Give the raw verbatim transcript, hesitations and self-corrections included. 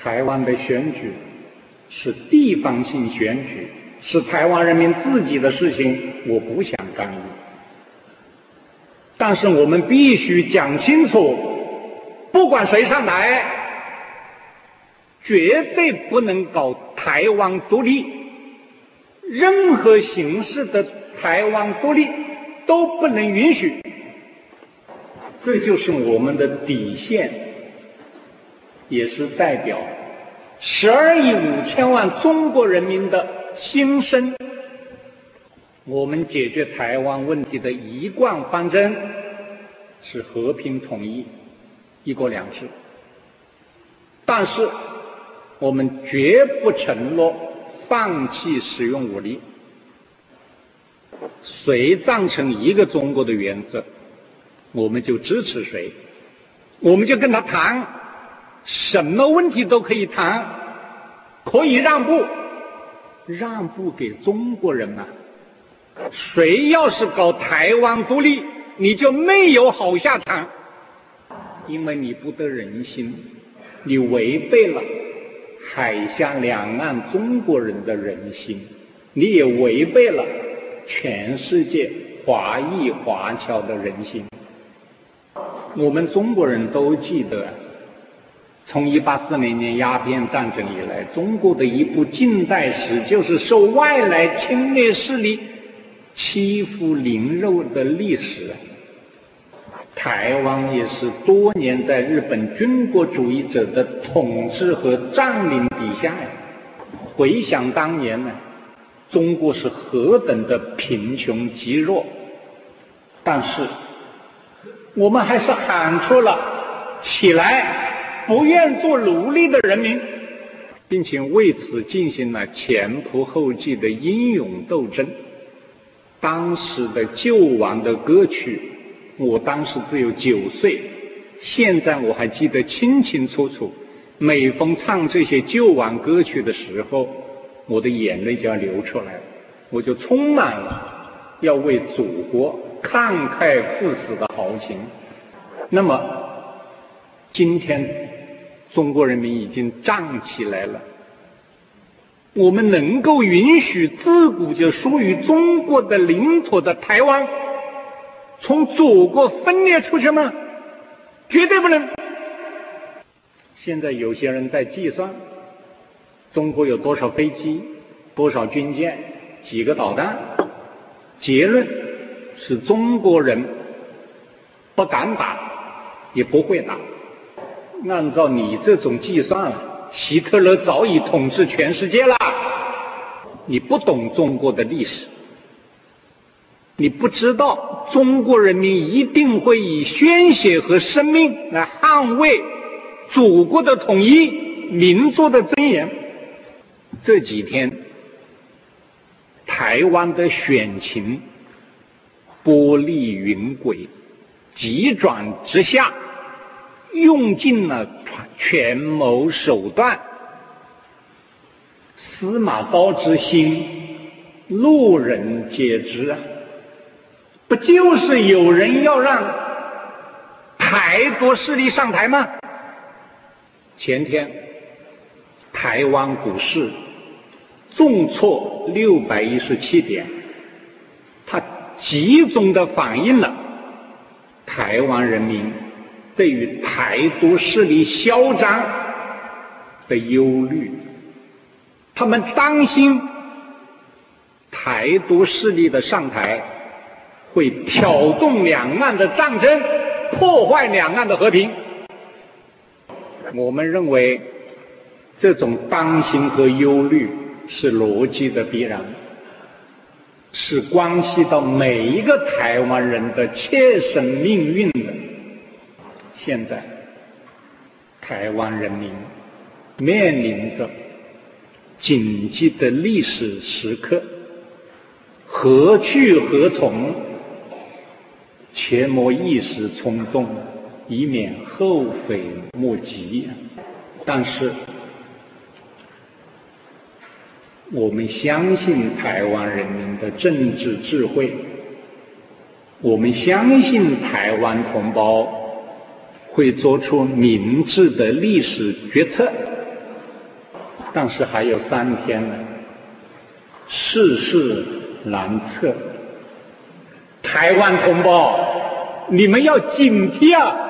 台湾的选举是地方性选举，是台湾人民自己的事情，我不想干预。但是我们必须讲清楚，不管谁上台，绝对不能搞台湾独立，任何形式的台湾独立都不能允许。这就是我们的底线，也是代表十二亿五千万中国人民的心声。我们解决台湾问题的一贯方针是和平统一、一国两制，但是我们绝不承诺放弃使用武力。谁赞成一个中国的原则，我们就支持谁，我们就跟他谈，什么问题都可以谈，可以让步，让步给中国人啊！谁要是搞台湾独立，你就没有好下场，因为你不得人心，你违背了海峡两岸中国人的人心，你也违背了全世界华裔华侨的人心。我们中国人都记得，从一八四零年鸦片战争以来，中国的一部近代史就是受外来侵略势力欺负凌辱的历史。台湾也是多年在日本军国主义者的统治和占领底下呀。回想当年呢，中国是何等的贫穷极弱，但是我们还是喊出了起来不愿做奴隶的人民，并且为此进行了前仆后继的英勇斗争。当时的救亡的歌曲，我当时只有九岁，现在我还记得清清楚楚。每逢唱这些救亡歌曲的时候，我的眼泪就要流出来了，我就充满了要为祖国慷慨赴死的豪情。那么今天中国人民已经站起来了，我们能够允许自古就属于中国的领土的台湾从祖国分裂出去吗？绝对不能。现在有些人在计算中国有多少飞机、多少军舰、几个导弹，结论是中国人不敢打，也不会打。按照你这种计算，希特勒早已统治全世界了。你不懂中国的历史，你不知道中国人民一定会以鲜血和生命来捍卫祖国的统一、民族的尊严。这几天台湾的选情波丽云诡，急转直下，用尽了权谋手段。司马昭之心，路人皆知啊！不就是有人要让台独势力上台吗？前天台湾股市重挫六百一十七点，它集中的反映了台湾人民对于台独势力嚣张的忧虑。他们担心台独势力的上台会挑动两岸的战争，破坏两岸的和平。我们认为这种担心和忧虑是逻辑的必然，是关系到每一个台湾人的切身命运的。现在台湾人民面临着紧急的历史时刻，何去何从，切莫一时冲动，以免后悔莫及。但是我们相信台湾人民的政治智慧，我们相信台湾同胞会做出明智的历史决策， 但是还有三天呢，世事难测。台湾同胞，你们要警惕啊！